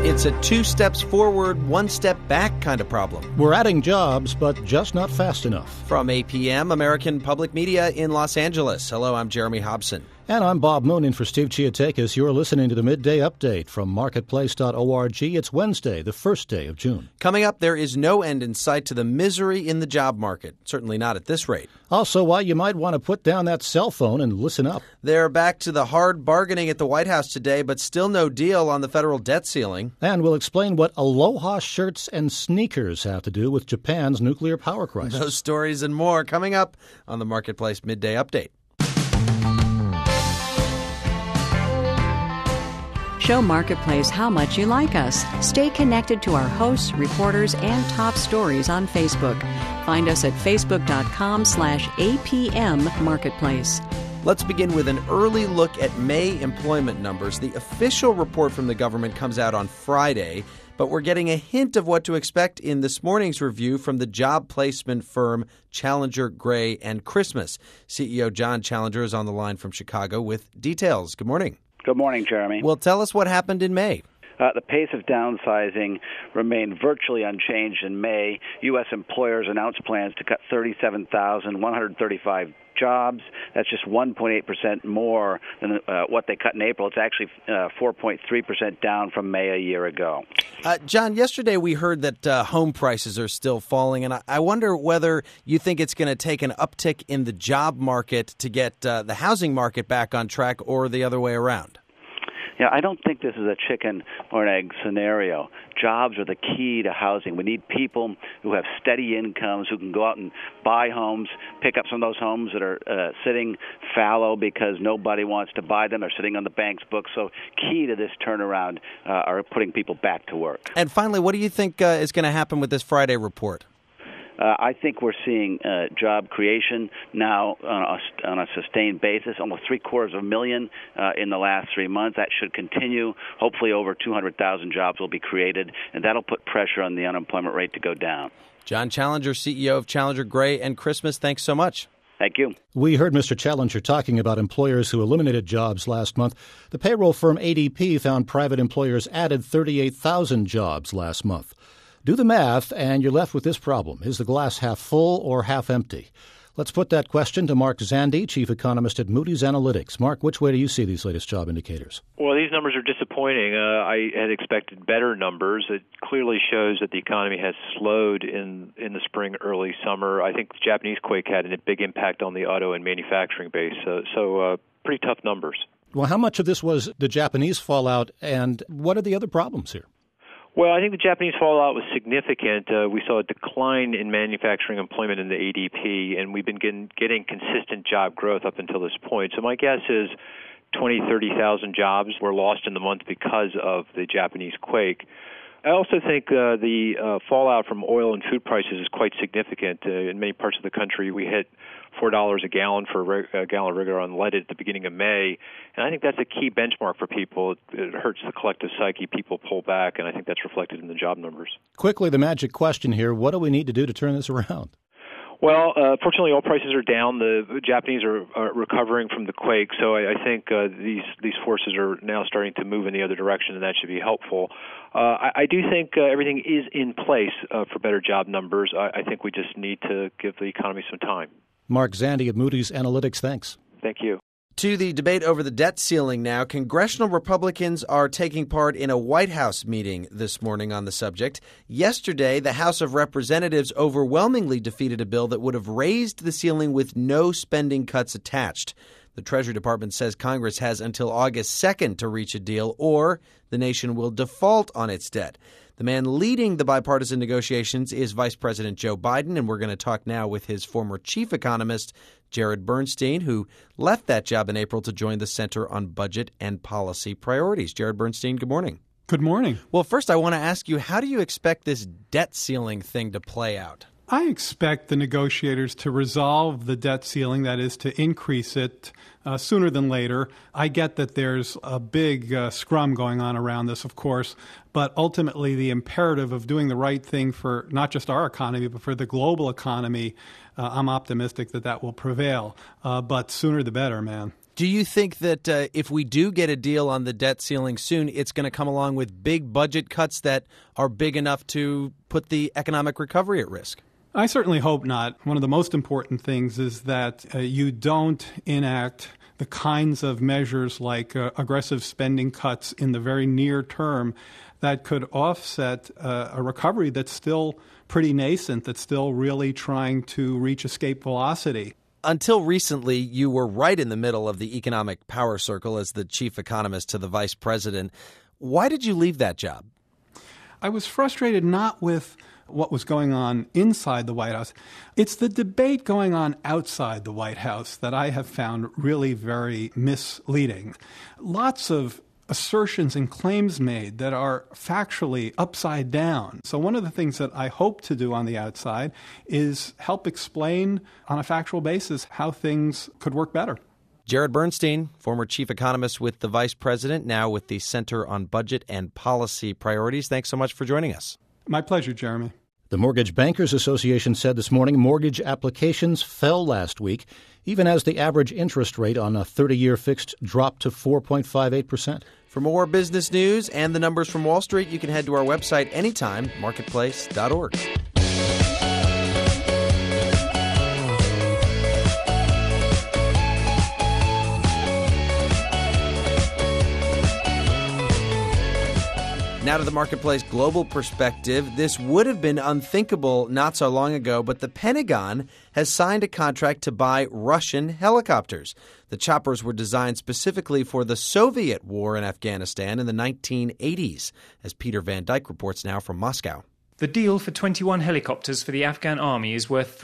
It's a 2 steps forward, 1 step back kind of problem. We're adding jobs, but just not fast enough. From APM, American Public Media in Los Angeles. Hello, I'm Jeremy Hobson. And I'm Bob Moon in for Steve Chiatakis. You're listening to the Midday Update from Marketplace.org. It's Wednesday, the first day of June. Coming up, there is no end in sight to the misery in the job market. Certainly not at this rate. Also, why you might want to put down that cell phone and listen up. They're back to the hard bargaining at the White House today, but still no deal on the federal debt ceiling. And we'll explain what Aloha shirts and sneakers have to do with Japan's nuclear power crisis. Those stories and more coming up on the Marketplace Midday Update. Show Marketplace how much you like us. Stay connected to our hosts, reporters, and top stories on Facebook. Find us at facebook.com/APM Marketplace. Let's begin with an early look at May employment numbers. The official report from the government comes out on Friday, but we're getting a hint of what to expect in this morning's review from the job placement firm Challenger, Gray & Christmas. CEO John Challenger is on the line from Chicago with details. Good morning. Good morning, Jeremy. Well, tell us what happened in May. The pace of downsizing remained virtually unchanged in May. U.S. employers announced plans to cut 37,135 jobs. That's just 1.8% more than what they cut in April. It's actually 4.3% down from May a year ago. John, yesterday we heard that home prices are still falling, and I wonder whether you think it's going to take an uptick in the job market to get the housing market back on track, or the other way around. Yeah, I don't think this is a chicken or an egg scenario. Jobs are the key to housing. We need people who have steady incomes, who can go out and buy homes, pick up some of those homes that are sitting fallow because nobody wants to buy them or sitting on the bank's books. So key to this turnaround are putting people back to work. And finally, what do you think is going to happen with this Friday report? I think we're seeing job creation now on a sustained basis, almost 750,000 in the last 3 months. That should continue. Hopefully over 200,000 jobs will be created, and that'll put pressure on the unemployment rate to go down. John Challenger, CEO of Challenger, Gray & Christmas, thanks so much. Thank you. We heard Mr. Challenger talking about employers who eliminated jobs last month. The payroll firm ADP found private employers added 38,000 jobs last month. Do the math, and you're left with this problem. Is the glass half full or half empty? Let's put that question to Mark Zandi, chief economist at Moody's Analytics. Mark, which way do you see these latest job indicators? Well, these numbers are disappointing. I had expected better numbers. It clearly shows that the economy has slowed in the spring, early summer. I think the Japanese quake had a big impact on the auto and manufacturing base. So pretty tough numbers. Well, how much of this was the Japanese fallout, and what are the other problems here? Well, I think the Japanese fallout was significant. We saw a decline in manufacturing employment in the ADP, and we've been getting consistent job growth up until this point. So my guess is 30,000 jobs were lost in the month because of the Japanese quake. I also think the fallout from oil and food prices is quite significant. In many parts of the country, we hit $4 a gallon for a gallon of regular unleaded at the beginning of May, and I think that's a key benchmark for people. It hurts the collective psyche. People pull back, and I think that's reflected in the job numbers. Quickly, the magic question here, what do we need to do to turn this around? Well, fortunately, oil prices are down. The Japanese are recovering from the quake, so I think these forces are now starting to move in the other direction, and that should be helpful. I do think everything is in place for better job numbers. I think we just need to give the economy some time. Mark Zandi of Moody's Analytics, thanks. Thank you. To the debate over the debt ceiling now, congressional Republicans are taking part in a White House meeting this morning on the subject. Yesterday, the House of Representatives overwhelmingly defeated a bill that would have raised the ceiling with no spending cuts attached. The Treasury Department says Congress has until August 2nd to reach a deal, or the nation will default on its debt. The man leading the bipartisan negotiations is Vice President Joe Biden, and we're going to talk now with his former chief economist, Jared Bernstein, who left that job in April to join the Center on Budget and Policy Priorities. Jared Bernstein, good morning. Good morning. Well, first I want to ask you, how do you expect this debt ceiling thing to play out? I expect the negotiators to resolve the debt ceiling, that is, to increase it sooner than later. I get that there's a big scrum going on around this, of course, but ultimately the imperative of doing the right thing for not just our economy, but for the global economy, I'm optimistic that will prevail. But sooner the better, man. Do you think that if we do get a deal on the debt ceiling soon, it's going to come along with big budget cuts that are big enough to put the economic recovery at risk? I certainly hope not. One of the most important things is that you don't enact the kinds of measures like aggressive spending cuts in the very near term that could offset a recovery that's still pretty nascent, that's still really trying to reach escape velocity. Until recently, you were right in the middle of the economic power circle as the chief economist to the vice president. Why did you leave that job? I was frustrated not with what was going on inside the White House. It's the debate going on outside the White House that I have found really very misleading. Lots of assertions and claims made that are factually upside down. So one of the things that I hope to do on the outside is help explain on a factual basis how things could work better. Jared Bernstein, former chief economist with the vice president, now with the Center on Budget and Policy Priorities. Thanks so much for joining us. My pleasure, Jeremy. The Mortgage Bankers Association said this morning mortgage applications fell last week, even as the average interest rate on a 30-year fixed dropped to 4.58%. For more business news and the numbers from Wall Street, you can head to our website anytime, marketplace.org. Now to the Marketplace global perspective. This would have been unthinkable not so long ago, but the Pentagon has signed a contract to buy Russian helicopters. The choppers were designed specifically for the Soviet war in Afghanistan in the 1980s, as Peter Van Dyke reports now from Moscow. The deal for 21 helicopters for the Afghan army is worth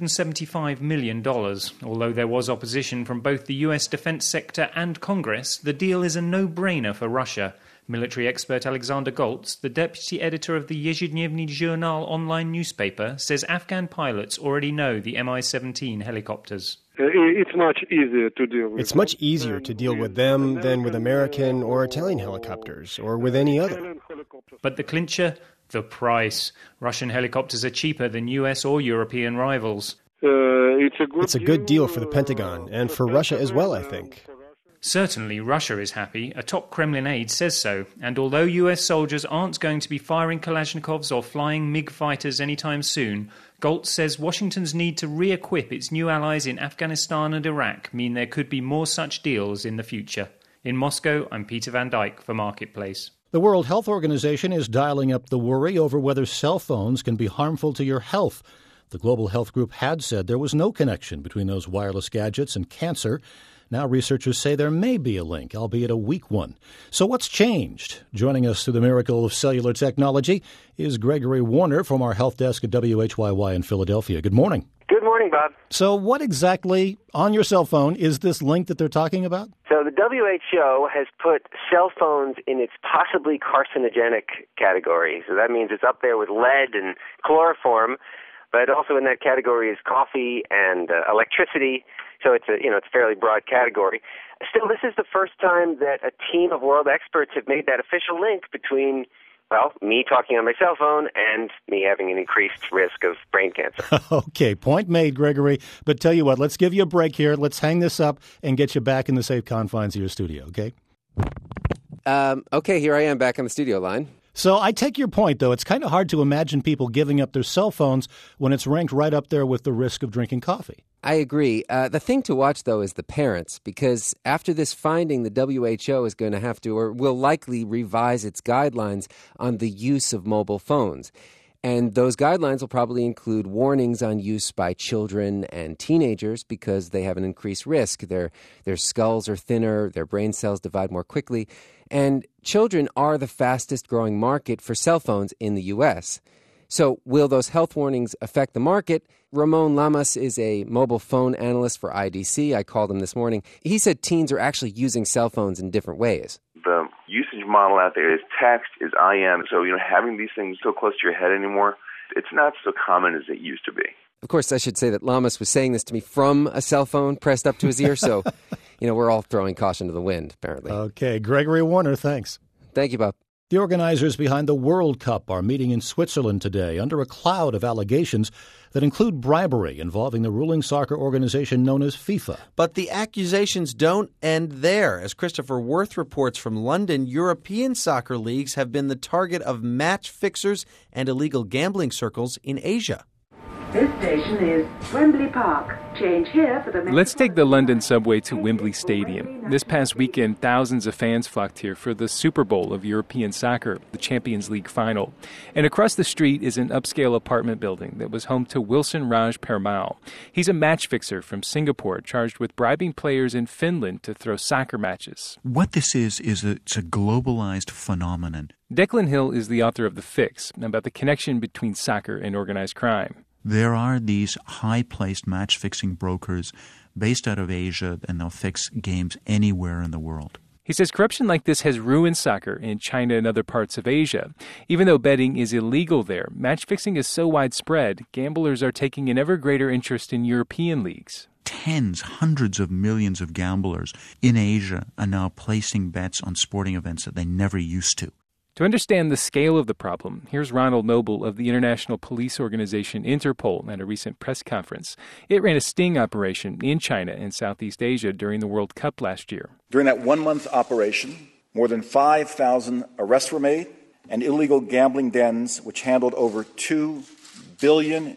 $375 million. Although there was opposition from both the U.S. defense sector and Congress, the deal is a no-brainer for Russia. Military expert Alexander Goltz, the deputy editor of the Yezhednevny Journal online newspaper, says Afghan pilots already know the Mi-17 helicopters. It's much easier to deal with. It's much easier to deal with them than with American or Italian helicopters or with any other. But the clincher? The price. Russian helicopters are cheaper than US or European rivals. It's a good deal for the Pentagon and for Russia as well, I think. Certainly Russia is happy. A top Kremlin aide says so. And although US soldiers aren't going to be firing Kalashnikovs or flying MiG fighters anytime soon, Goltz says Washington's need to re-equip its new allies in Afghanistan and Iraq mean there could be more such deals in the future. In Moscow, I'm Peter Van Dyke for Marketplace. The World Health Organization is dialing up the worry over whether cell phones can be harmful to your health. The Global Health Group had said there was no connection between those wireless gadgets and cancer. Now researchers say there may be a link, albeit a weak one. So what's changed? Joining us through the miracle of cellular technology is Gregory Warner from our health desk at WHYY in Philadelphia. Good morning. Good morning, Bob. So what exactly on your cell phone is this link that they're talking about? So the WHO has put cell phones in its possibly carcinogenic category. So that means it's up there with lead and chloroform, but also in that category is coffee and electricity. So it's a fairly broad category. Still, this is the first time that a team of world experts have made that official link between, well, me talking on my cell phone and me having an increased risk of brain cancer. Okay, point made, Gregory. But tell you what, let's give you a break here. Let's hang this up and get you back in the safe confines of your studio, okay? Okay, here I am back on the studio line. So I take your point, though. It's kind of hard to imagine people giving up their cell phones when it's ranked right up there with the risk of drinking coffee. I agree. The thing to watch, though, is the parents, because after this finding, the WHO is going to have to, or will likely revise its guidelines on the use of mobile phones. And those guidelines will probably include warnings on use by children and teenagers because they have an increased risk. Their skulls are thinner, their brain cells divide more quickly, and children are the fastest growing market for cell phones in the U.S. So will those health warnings affect the market? Ramon Lamas is a mobile phone analyst for IDC. I called him this morning. He said teens are actually using cell phones in different ways. The usage model out there is text, is IM. So, having these things so close to your head anymore, it's not so common as it used to be. Of course, I should say that Lamas was saying this to me from a cell phone pressed up to his ear. So, we're all throwing caution to the wind, apparently. Okay. Gregory Warner, thanks. Thank you, Bob. The organizers behind the World Cup are meeting in Switzerland today under a cloud of allegations that include bribery involving the ruling soccer organization known as FIFA. But the accusations don't end there. As Christopher Worth reports from London, European soccer leagues have been the target of match fixers and illegal gambling circles in Asia. This station is Wembley Park. Change here for the... Let's take the London subway to Wembley Stadium. This past weekend, thousands of fans flocked here for the Super Bowl of European soccer, the Champions League final. And across the street is an upscale apartment building that was home to Wilson Raj Permal. He's a match fixer from Singapore, charged with bribing players in Finland to throw soccer matches. What this is it's a globalized phenomenon. Declan Hill is the author of The Fix, about the connection between soccer and organized crime. There are these high-placed match-fixing brokers based out of Asia, and they'll fix games anywhere in the world. He says corruption like this has ruined soccer in China and other parts of Asia. Even though betting is illegal there, match-fixing is so widespread, gamblers are taking an ever greater interest in European leagues. Tens, hundreds of millions of gamblers in Asia are now placing bets on sporting events that they never used to. To understand the scale of the problem, here's Ronald Noble of the international police organization Interpol at a recent press conference. It ran a sting operation in China and Southeast Asia during the World Cup last year. During that one-month operation, more than 5,000 arrests were made, and illegal gambling dens, which handled over $2 billion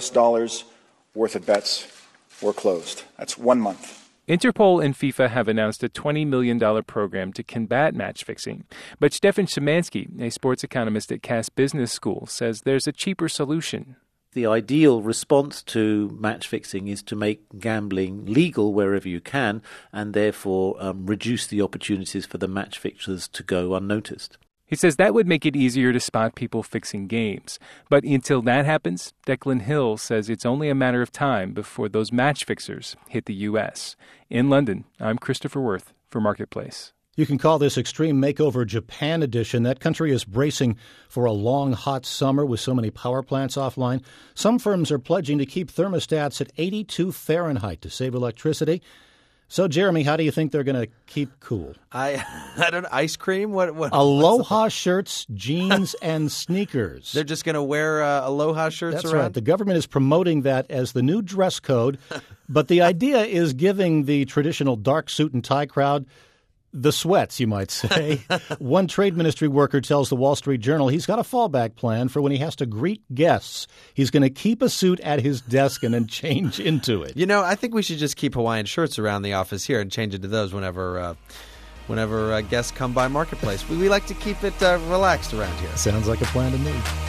worth of bets, were closed. That's 1 month. Interpol and FIFA have announced a $20 million program to combat match fixing. But Stefan Szymanski, a sports economist at Cass Business School, says there's a cheaper solution. The ideal response to match fixing is to make gambling legal wherever you can and therefore reduce the opportunities for the match fixers to go unnoticed. He says that would make it easier to spot people fixing games. But until that happens, Declan Hill says it's only a matter of time before those match fixers hit the U.S. In London, I'm Christopher Worth for Marketplace. You can call this Extreme Makeover Japan edition. That country is bracing for a long, hot summer with so many power plants offline. Some firms are pledging to keep thermostats at 82 Fahrenheit to save electricity. So, Jeremy, how do you think they're going to keep cool? I don't know. Ice cream? What? Aloha shirts, jeans, and sneakers. They're just going to wear Aloha shirts That's around? right. The government is promoting that as the new dress code. But the idea is giving the traditional dark suit and tie crowd the sweats, you might say. One trade ministry worker tells the Wall Street Journal he's got a fallback plan for when he has to greet guests. He's going to keep a suit at his desk and then change into it. You know, I think we should just keep Hawaiian shirts around the office here and change into those whenever guests come by Marketplace. We like to keep it relaxed around here. Sounds like a plan to me.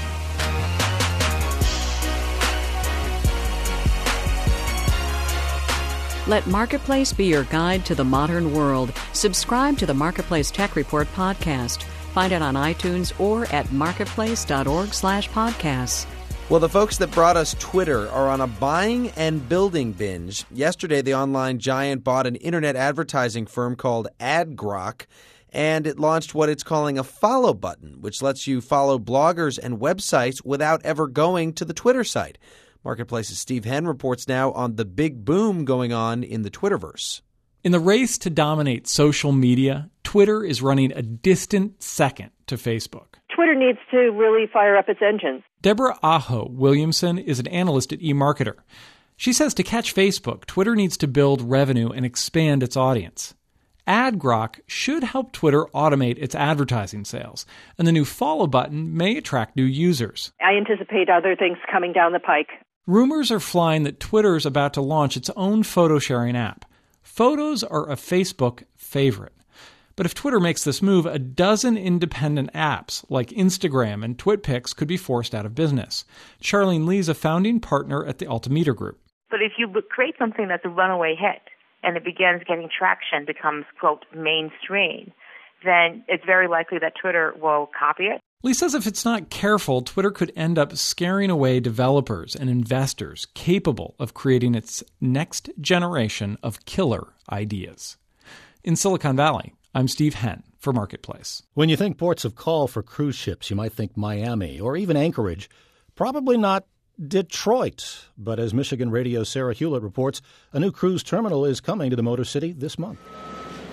Let Marketplace be your guide to the modern world. Subscribe to the Marketplace Tech Report podcast. Find it on iTunes or at marketplace.org/podcasts. Well, the folks that brought us Twitter are on a buying and building binge. Yesterday, the online giant bought an internet advertising firm called AdGrok, and it launched what it's calling a follow button, which lets you follow bloggers and websites without ever going to the Twitter site. Marketplace's Steve Henn reports now on the big boom going on in the Twitterverse. In the race to dominate social media, Twitter is running a distant second to Facebook. Twitter needs to really fire up its engines. Deborah Aho Williamson is an analyst at eMarketer. She says to catch Facebook, Twitter needs to build revenue and expand its audience. AdGrok should help Twitter automate its advertising sales, and the new follow button may attract new users. I anticipate other things coming down the pike. Rumors are flying that Twitter is about to launch its own photo-sharing app. Photos are a Facebook favorite. But if Twitter makes this move, a dozen independent apps like Instagram and TwitPics could be forced out of business. Charlene Lee is a founding partner at the Altimeter Group. But if you create something that's a runaway hit and it begins getting traction, becomes, quote, mainstream, then it's very likely that Twitter will copy it. Lee says if it's not careful, Twitter could end up scaring away developers and investors capable of creating its next generation of killer ideas. In Silicon Valley, I'm Steve Henn for Marketplace. When you think ports of call for cruise ships, you might think Miami or even Anchorage. Probably not Detroit. But as Michigan Radio's Sarah Hewlett reports, a new cruise terminal is coming to the Motor City this month.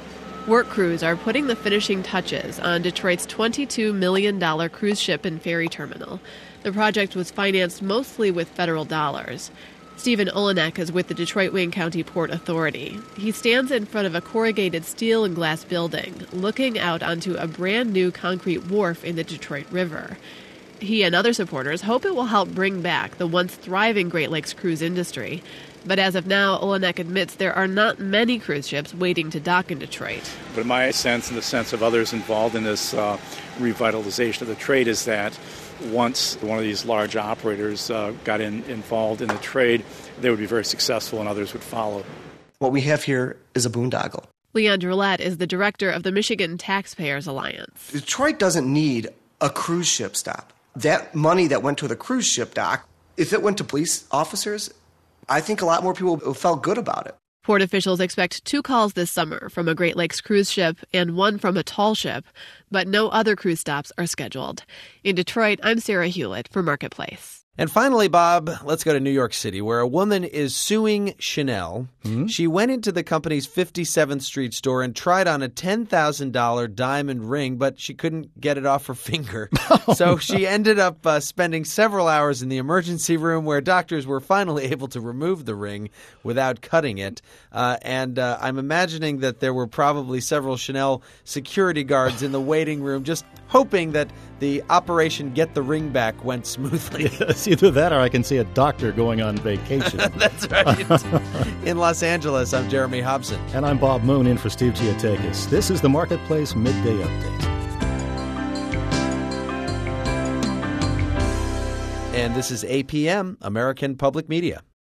Work crews are putting the finishing touches on Detroit's $22 million cruise ship and ferry terminal. The project was financed mostly with federal dollars. Stephen Olenek is with the Detroit-Wayne County Port Authority. He stands in front of a corrugated steel and glass building, looking out onto a brand-new concrete wharf in the Detroit River. He and other supporters hope it will help bring back the once thriving Great Lakes cruise industry. But as of now, Olenek admits there are not many cruise ships waiting to dock in Detroit. But my sense and the sense of others involved in this revitalization of the trade is that once one of these large operators got involved in the trade, they would be very successful and others would follow. What we have here is a boondoggle. Leon Drillette is the director of the Michigan Taxpayers Alliance. Detroit doesn't need a cruise ship stop. That money that went to the cruise ship dock, if it went to police officers, I think a lot more people felt good about it. Port officials expect 2 calls this summer from a Great Lakes cruise ship and 1 from a tall ship, but no other cruise stops are scheduled. In Detroit, I'm Sarah Hewlett for Marketplace. And finally, Bob, let's go to New York City, where a woman is suing Chanel. She went into the company's 57th Street store and tried on a $10,000 diamond ring, but she couldn't get it off her finger. So she ended up spending several hours in the emergency room where doctors were finally able to remove the ring without cutting it. And I'm imagining that there were probably several Chanel security guards in the waiting room just hoping that the Operation Get the Ring Back went smoothly. Yes, either that or I can see a doctor going on vacation. That's right. In Los Angeles, I'm Jeremy Hobson. And I'm Bob Moon in for Steve Giatakis. This is the Marketplace Midday Update. And this is APM, American Public Media.